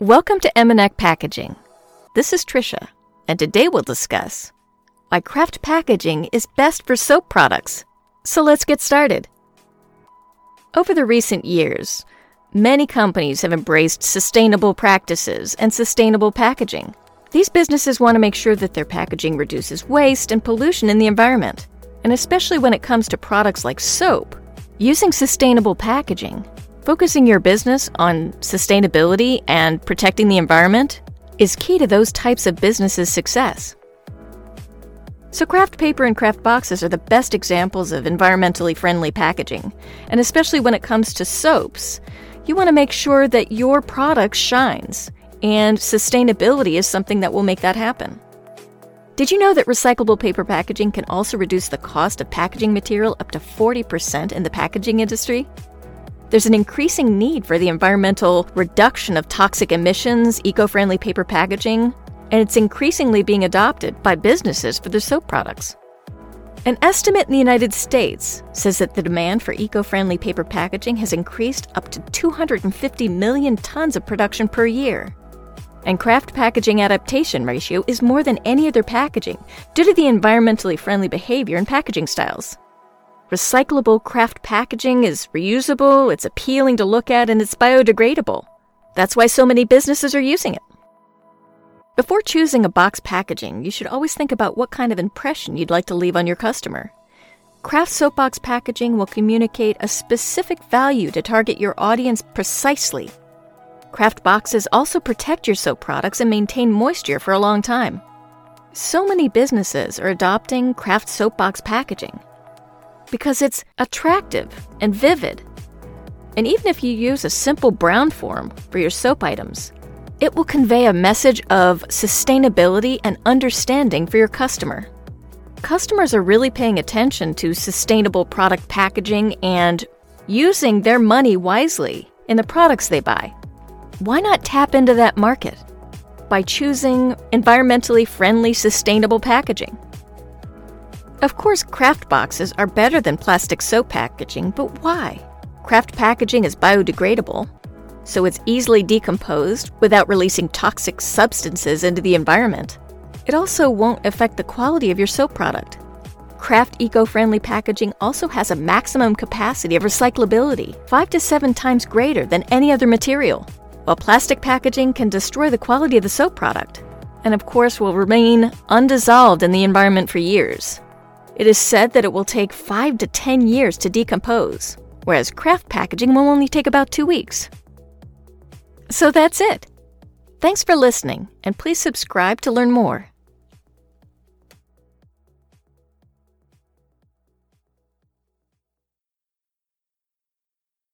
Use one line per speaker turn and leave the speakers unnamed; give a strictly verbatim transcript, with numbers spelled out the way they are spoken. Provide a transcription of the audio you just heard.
Welcome to M and Eck Packaging. This is Trisha, and today we'll discuss why Kraft packaging is best for soap products. So let's get started. Over the recent years, many companies have embraced sustainable practices and sustainable packaging. These businesses want to make sure that their packaging reduces waste and pollution in the environment. And especially when it comes to products like soap, using sustainable packaging, focusing your business on sustainability and protecting the environment is key to those types of businesses' success. So Kraft paper and Kraft boxes are the best examples of environmentally friendly packaging. And especially when it comes to soaps, you want to make sure that your product shines, and sustainability is something that will make that happen. Did you know that recyclable paper packaging can also reduce the cost of packaging material up to forty percent in the packaging industry? There's an increasing need for the environmental reduction of toxic emissions, eco-friendly paper packaging, and it's increasingly being adopted by businesses for their soap products. An estimate in the United States says that the demand for eco-friendly paper packaging has increased up to two hundred fifty million tons of production per year. And Kraft packaging adaptation ratio is more than any other packaging due to the environmentally friendly behavior and packaging styles. Recyclable Kraft packaging is reusable, it's appealing to look at, and it's biodegradable. That's why so many businesses are using it. Before choosing a box packaging, you should always think about what kind of impression you'd like to leave on your customer. Kraft Soapbox packaging will communicate a specific value to target your audience precisely. Kraft boxes also protect your soap products and maintain moisture for a long time. So many businesses are adopting Kraft Soapbox packaging because it's attractive and vivid. And even if you use a simple brown form for your soap items, it will convey a message of sustainability and understanding for your customer. Customers are really paying attention to sustainable product packaging and using their money wisely in the products they buy. Why not tap into that market by choosing environmentally friendly, sustainable packaging? Of course, Kraft boxes are better than plastic soap packaging, but why? Kraft packaging is biodegradable, so it's easily decomposed without releasing toxic substances into the environment. It also won't affect the quality of your soap product. Kraft eco-friendly packaging also has a maximum capacity of recyclability, five to seven times greater than any other material, while plastic packaging can destroy the quality of the soap product, and of course will remain undissolved in the environment for years. It is said that it will take five to ten years to decompose, whereas Kraft packaging will only take about two weeks. So that's it. Thanks for listening, and please subscribe to learn more.